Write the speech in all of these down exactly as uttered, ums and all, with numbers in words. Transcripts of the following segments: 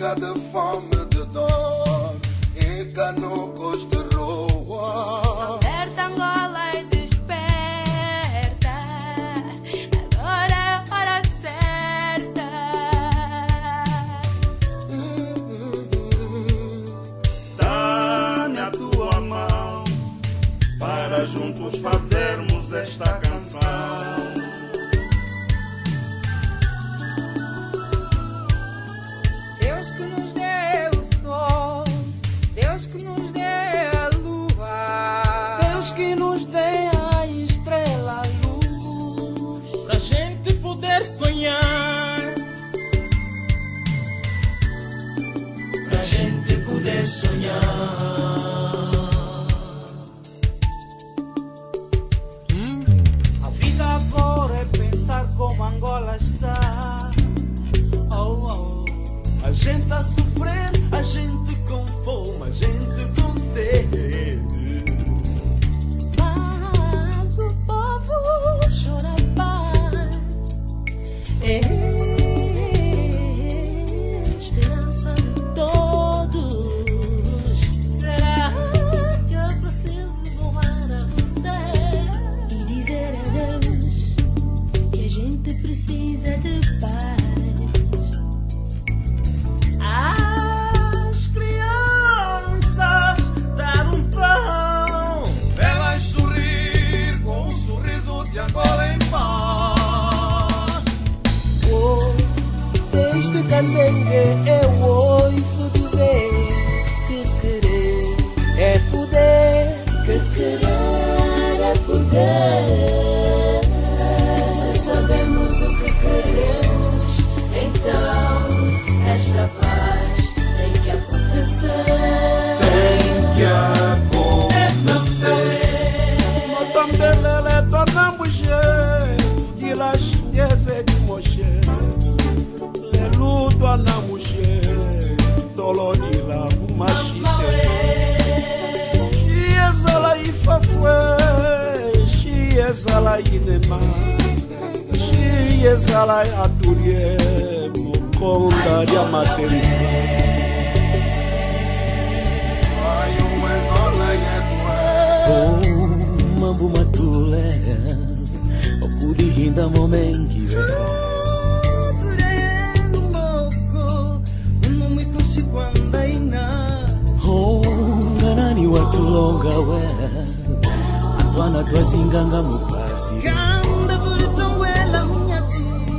morga de fome, de dor e canocos de rua. Alerta Angola e desperta, agora é a hora certa. Dá-me a tua mão para juntos fazermos esta canção. Deus que nos dê o sol, Deus que nos dê a lua, Deus que nos dê a estrela, a luz, pra gente poder sonhar, pra gente poder sonhar. A vida agora é pensar como Angola está. Oh, oh. A gente a sofrer, a gente com fome, a gente com sede. Mas o povo chora paz, é esperança de todos. Será que eu preciso voar a você E dizer adeus que a gente precisa de paz. às crianças dar um pão? Elas sorrir com um sorriso de Angola em paz. Oh, desde Candengue eu ouço dizer que querer é poder. Que querer é poder. Se sabemos o que queremos, então esta paz tem que acontecer. Tem que acontecer. Matambelele tornambuje, dilashindeze de moshe. Lelu tornambuje, toloni la bumashite. Shiezala ifafwe, shiezala inema. Shiezala aturie, mokonda ya materi. Ai, uma Angola é Oh, mambo matule, okudi hinda momengiwe. Oh, nganani watulonga we, atwana twazinganga mupasi. Kanda tulitawela mnyati.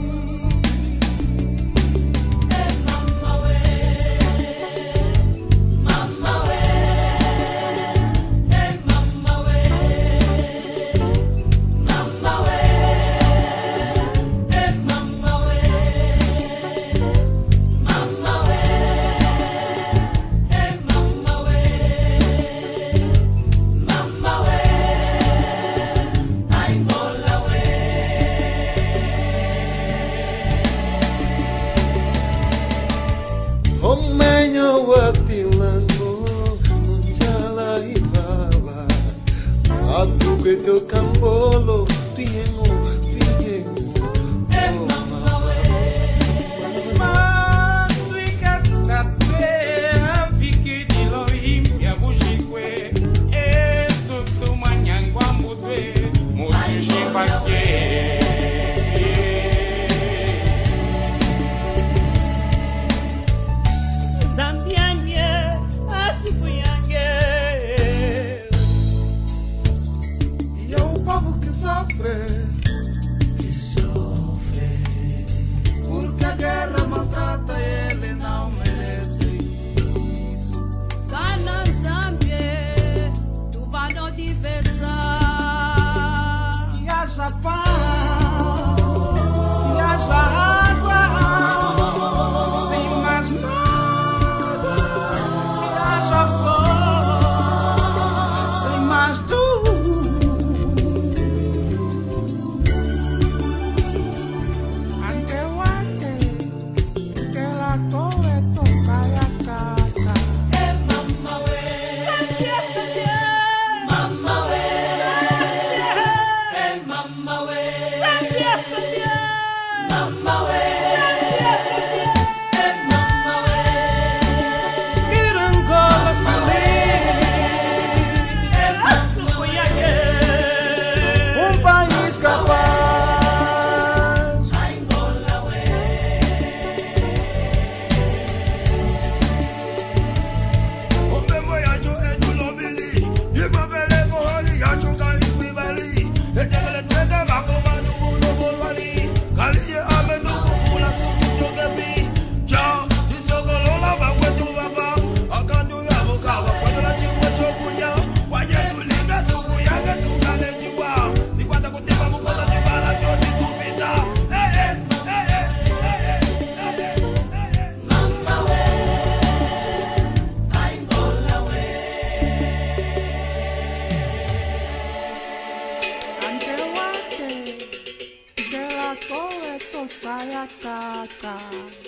Omenyo watilango njala ibaba atuke teu cambolo piengo piengo e é o povo que sofre, Que sofre. porque a guerra maltrata, ele não merece isso. Kana Zambie, tu vai não diversar. Que haja paz, que haja água, sem mais nada. Que haja flor, sem mais dor. Ante o ante, que la corre toca y acata. Eh, mamá, we. Sabia, sabia. Mamá, we. Eh, mamá, we. Sabia, sabia. Mamá, we. Sabia, sabia. Eh, mamá, we. Koe to taiataka